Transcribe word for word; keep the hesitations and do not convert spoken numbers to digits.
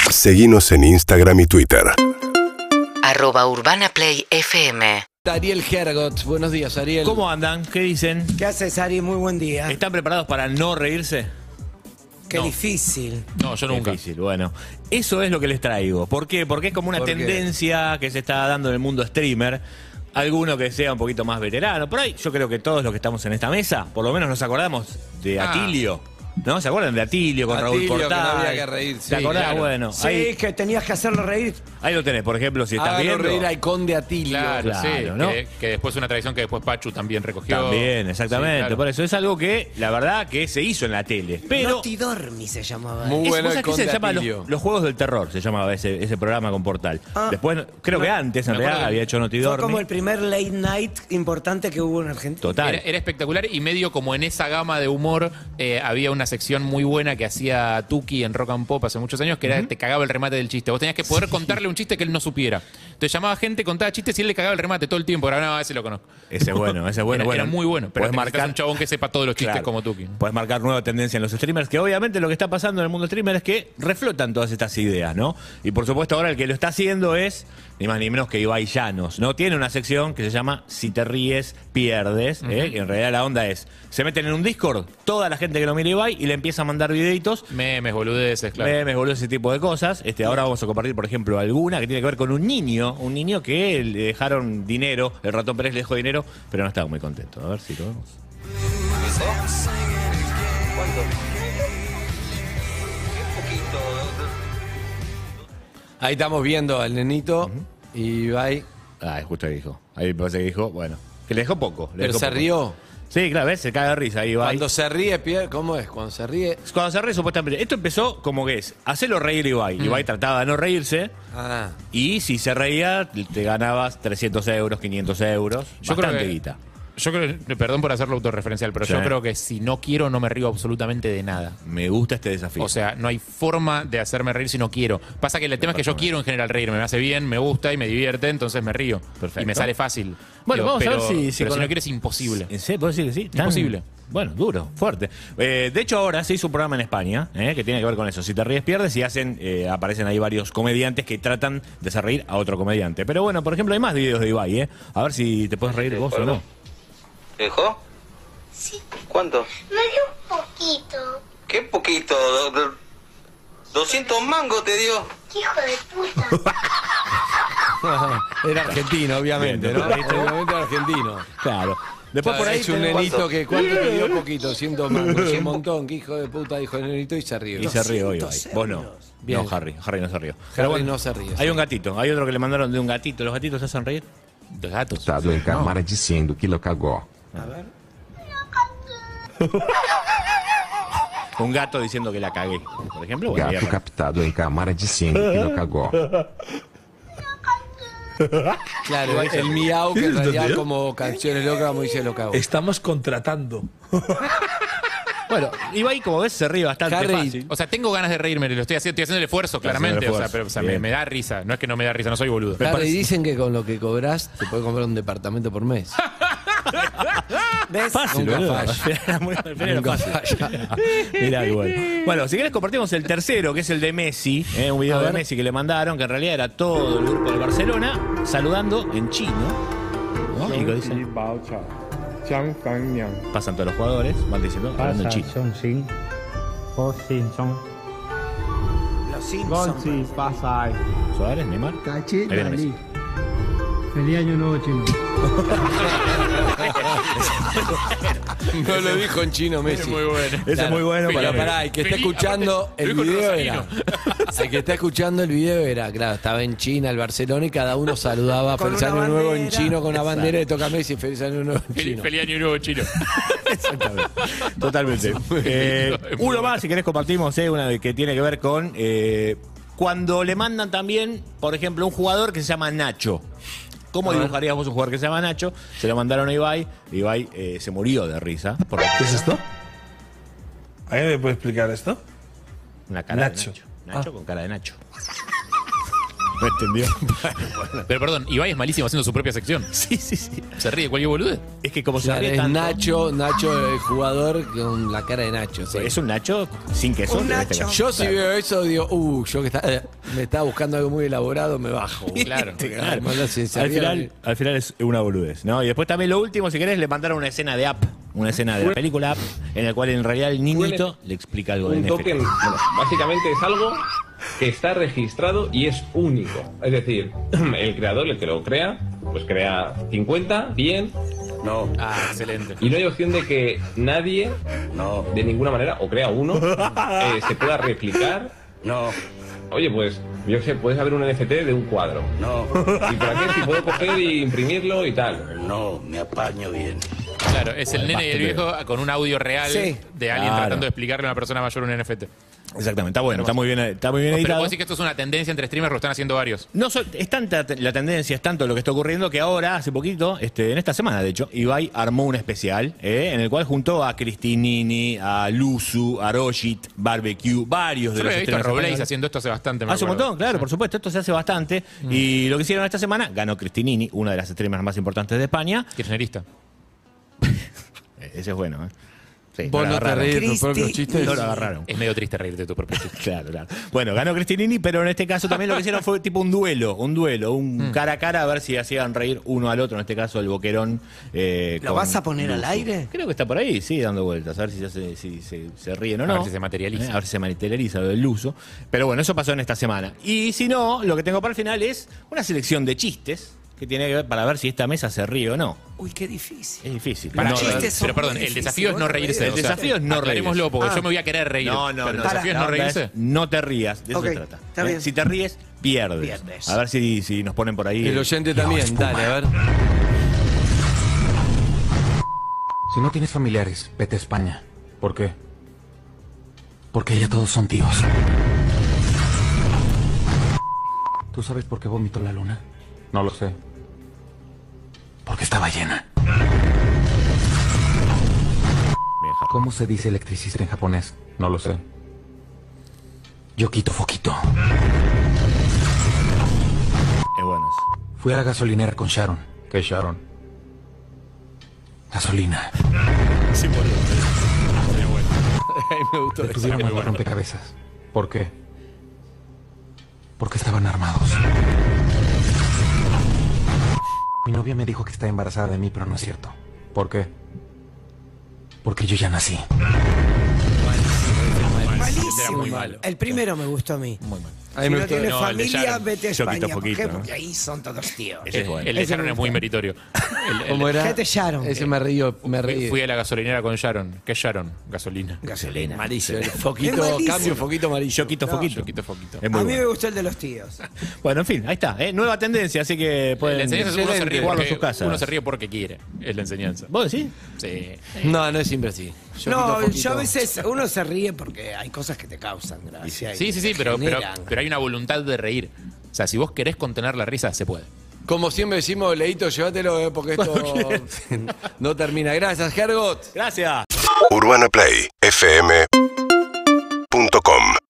Seguinos en Instagram y Twitter. Arroba Urbana Play F M. Ariel Hergot, buenos días, Ariel. ¿Cómo andan? ¿Qué dicen? ¿Qué haces, Ari? Muy buen día. ¿Están preparados para no reírse? Qué No. difícil. No, yo nunca. Difícil, bueno. Eso es lo que les traigo. ¿Por qué? Porque es como una ¿Por qué? tendencia que se está dando en el mundo streamer. Alguno que sea un poquito más veterano. Por ahí, yo creo que todos los que estamos en esta mesa, por lo menos nos acordamos de Ah. Atilio. ¿No? ¿Se acuerdan de Atilio con Atilio, Raúl que Portal? no había que reírse. ¿Te acordás? claro. Bueno, Sí, ahí, que tenías que hacerlo reír. ahí lo tenés. Por ejemplo, si estás Hágalo viendo... reír al conde Atilio. Claro, Claro, sí. ¿no? Que, que después una tradición que después Pachu también recogió. También, exactamente. Sí, claro. Por eso es algo que, la verdad, que se hizo en la tele. Pero... Noti Dormi se llamaba. Muy Es- bueno ¿vos el sabés qué se conde llama? Los, Atilio. los Juegos del Terror, se llamaba ese, ese programa con Portal. Ah. Después, creo que antes, en Me realidad, acuerdo que había hecho Noti Fue Dormi. como el primer late night importante que hubo en Argentina. Total. Era, era espectacular y medio como en esa gama de humor eh, había una sección muy buena que hacía Tuki en Rock and Pop hace muchos años, que era te cagaba el remate del chiste. Vos tenías que poder contarle un chiste que él no supiera. Entonces llamaba gente, contaba chistes y él le cagaba el remate todo el tiempo. Ahora no, ese lo conozco. Ese es bueno, ese es bueno. Era, bueno, era muy bueno, pero Puedes necesitas marcar un chabón que sepa todos los chistes Claro. como Tuki. Puedes marcar nueva tendencia en los streamers, que obviamente lo que está pasando en el mundo streamer es que reflotan todas estas ideas, ¿no? Y por supuesto ahora el que lo está haciendo es, ni más ni menos que Ibai Llanos, ¿no? Tiene una sección que se llama Si te ríes, pierdes, ¿eh? Que en realidad la onda es, se meten en un Discord, toda la gente que lo mira Ibai, y le empieza a mandar videitos, Memes, boludeces, claro. memes, boludo, ese tipo de cosas. Este, ahora vamos a compartir, por ejemplo, alguna que tiene que ver con un niño, un niño que le dejaron dinero, el Ratón Pérez le dejó dinero, pero no estaba muy contento. A ver si lo vemos. Ahí estamos viendo al nenito y va ahí. Ah, justo ahí dijo. Ahí me parece que dijo, bueno, que le dejó poco. le Pero dejó se poco. rió. Sí, claro, ves, se caga de risa ahí va. Cuando se ríe, pierde. ¿Cómo es? Cuando se ríe. Cuando se ríe, supuestamente. Esto empezó como que es, hacerlo reír a Ibai. Ibai trataba de no reírse. Ah. Y si se reía, te ganabas trescientos euros, quinientos euros. Yo creo bastante que- guita. Yo creo, perdón por hacerlo autorreferencial, pero Sí. yo creo que si no quiero no me río absolutamente de nada. Me gusta este desafío. O sea, no hay forma de hacerme reír si no quiero. Pasa que el tema es que yo quiero en general reírme, me hace bien, me gusta y me divierte, entonces me río. Perfecto. Y me sale fácil. Bueno, vamos a pero, ver si- si pero con- si no quieres es imposible. ¿En serio? ¿Puedo decir que sí? Tan- Imposible. Bueno, duro, fuerte. Eh, de hecho, ahora se hizo un programa en España eh, que tiene que ver con eso. Si te ríes, pierdes y hacen, eh, aparecen ahí varios comediantes que tratan de hacer reír a otro comediante. Pero bueno, por ejemplo, hay más videos de Ibai, ¿eh? A ver si te puedes reír vos o no. ¿Dejó? Sí, ¿Cuánto? me dio un poquito. ¿Qué poquito? Do- do- doscientos mangos te dio. ¡Qué hijo de puta! Era argentino, obviamente, Bien, ¿no? ¿viste? Obviamente era argentino. Claro. Después por ahí es un tenemos- nenito que cuánto te dio poquito, ciento mangos, un montón, que hijo de puta, dijo el nenito y se rió. Y se rió hoy, doscientos Vos no. Bien. No, Harry. Harry no se rió. Harry no se ríe, Hay sí. un gatito. Hay otro que le mandaron de un gatito. ¿Los gatitos se hacen reír? De gatos. Estado em cámara dizendo que lo cagó. Un gato diciendo que la cagué. Por ejemplo, bueno, Gato ahí- captado em cámara dizendo que lo cagó. Claro, el miau que en realidad como canciones locas, como dice lo cago. Estamos contratando. Bueno, Ibai, como ves, se ríe bastante Harry, fácil. O sea, tengo ganas de reírme, lo estoy haciendo, estoy haciendo el esfuerzo, Estás haciendo el claramente. O sea, esfuerzo. pero o sea, me, Bien. me da risa. No es que no me da risa, no soy boludo. Harry, dicen que con lo que cobras te puedes comprar un departamento por mes. ¿Ves? Fácil, Nunca boludo. falla. Era muy- era Nunca fácil. falla. Mirá, qué bueno. Bueno, si querés compartimos el tercero, que es el de Messi, eh, un video A de ver. Messi que le mandaron, que en realidad era todo el grupo de Barcelona, saludando en chino. ¿No? Y que dicen, pasan todos los jugadores, van diciendo, hablando en chino. Los Simpsons. Suárez, Neymar. Ahí viene Messi. Feliz año nuevo chino. No lo dijo en chino Messi. Muy bueno. Ese es muy bueno Pero para mí. pará, el que está Feliz- escuchando aparte, el lo dijo en video rosarino. era. El que está escuchando el video era, claro, estaba en China, el Barcelona, y cada uno saludaba Con Feliz una Año Nuevo en bandera. chino con una bandera y toca Messi, Feliz Año Nuevo en Feliz, chino. feliz año nuevo chino. Totalmente. Eh, uno más, si querés compartimos, eh, una de- que tiene que ver con eh, cuando le mandan también, por ejemplo, un jugador que se llama Nacho. ¿Cómo dibujarías vos un jugador que se llama Nacho? Se lo mandaron a Ibai. Ibai eh, se murió de risa. Por ¿Qué es esto? ¿Alguien me puede explicar esto? una cara Nacho. de Nacho. Nacho con cara de Nacho. ¿No entendió? Pero perdón, Ibai es malísimo haciendo su propia sección. Sí, sí, sí. Se ríe de cualquier bolude. Es que como se Claro, ríe es tanto- Nacho, Nacho el jugador con la cara de Nacho. sí. Es un Nacho sin queso. Un en este Nacho. caso. Yo si veo eso digo, uh, yo que está- eh, me estaba buscando algo muy elaborado, me bajo. Claro. Claro. Bueno, si se Al ríe- final, al final es una boludez, ¿no? Y después también lo último, si querés, le mandaron una escena de App, una escena de la película App, en la cual en realidad el niñito le explica algo de Un N F T. token, bueno, básicamente es algo que está registrado y es único. Es decir, el creador, el que lo crea, pues crea cincuenta, cien, No, Ah, excelente. y no hay opción de que nadie, no, de ninguna manera, o crea uno, eh, se pueda replicar. no, Oye, pues, yo sé, puedes haber un N F T de un cuadro. no, ¿Y para qué? Si puedo coger y imprimirlo y tal. no, me apaño bien. Claro, es el nene y el viejo con un audio real Sí. de alguien Claro. tratando de explicarle a una persona mayor un N F T. Exactamente, está bueno, está muy bien, está muy bien Pero editado. vos decís que esto es una tendencia entre streamers, lo están haciendo varios. No, so- es tanta te- la tendencia, es tanto lo que está ocurriendo que ahora, hace poquito, este, en esta semana de hecho, Ibai armó un especial eh, en el cual juntó a Cristinini, a Luzu, a Roshit, Barbecue, varios de Yo los había visto a streamers Roblaze españoles. haciendo esto hace bastante. me Hace un acuerdo. montón, claro, por supuesto, esto se hace bastante. Y lo que hicieron esta semana, ganó Cristinini, una de las streamers más importantes de España. Kirchnerista. Eh, Ese es bueno, ¿eh? Sí, Vos lo no te agarraron. reís de tus Cristi- propios chistes. No lo agarraron. Es medio triste reírte de tu propio chiste. Claro, claro. Bueno, ganó Cristinini, pero en este caso también lo que hicieron fue tipo un duelo, un duelo, un cara a cara a ver si hacían reír uno al otro, en este caso el boquerón. eh, ¿Lo con vas a poner al Luzu. aire? Creo que está por ahí, sí, dando vueltas, a ver si, se, hace- si se, se ríen o A no. ver si se materializa. Eh, A ver si se materializa lo del uso. Pero bueno, eso pasó en esta semana. Y si no, lo que tengo para el final es una selección de chistes que tiene que ver para ver si esta mesa se ríe o no. Uy, qué difícil. Es difícil. Pará, Los pero- chistes son pero perdón, muy el difíciles, desafío es vos no no reírse. El o sea, desafío es no aclarémoslo, reírse. porque Ah. yo me voy a querer reír. No, no, Pero no. el desafío es la no onda reírse. es no te rías, de eso Ok, se trata. está ¿eh? bien. Si te ríes, pierdes. Pierdes. A ver si, si nos ponen por ahí. El oyente también, dale, a ver. Si no tienes familiares, vete a España. ¿Por qué? Porque ya todos son tíos. ¿Tú sabes por qué vomitó la luna? No lo sé. Porque estaba llena. ¿Cómo se dice electricista en japonés? No lo sé. Yo quito foquito. Es bueno eso. Fui a la gasolinera con Sharon. ¿Qué Sharon? Gasolina. Sí, boludo. Ay, me gustó. Detuvieron a los rompecabezas. ¿Por qué? Porque estaban armados. Mi novia me dijo que está embarazada de mí, pero no es cierto. ¿Por qué? Porque yo ya nací. Malísimo. muy malo. El primero me gustó a mí. Muy mal. A mí Si me no gustó. tienes No, el de familia, Sharon. vete a Yo quito España. ¿Por poquito, qué? ¿no? Porque ahí son todos tíos. Ese es bueno. El de Ese me Sharon es muy gusta. meritorio. El- el- ¿Cómo era? Gente Sharon. Ese me río, me Fui, río. fui a la gasolinera con Sharon. ¿Qué es Sharon? Gasolina. Gasolina. Amarillo, el Es foquito, malísimo. cambio, foquito amarillo. Yo quito No, foquito. Yo quito foquito. Es muy A mí me bueno. gustó el de los tíos. Bueno, en fin, ahí está. ¿eh? Nueva tendencia, así que pueden La enseñanza es uno se excelente, ríe jugarlo en porque, sus casas. uno se ríe porque quiere. Es la enseñanza. ¿Vos decís? Sí. No, no es siempre así. Yo No, quito foquito. yo a veces uno se ríe porque hay cosas que te causan gracia. y Sí, sí, sí, te pero, pero, generan. pero hay una voluntad de reír. O sea, si vos querés contener la risa, se puede. Como siempre decimos, Leito, llévatelo eh, porque esto no termina. Gracias, Hergot. Gracias. UrbanaPlay F M punto com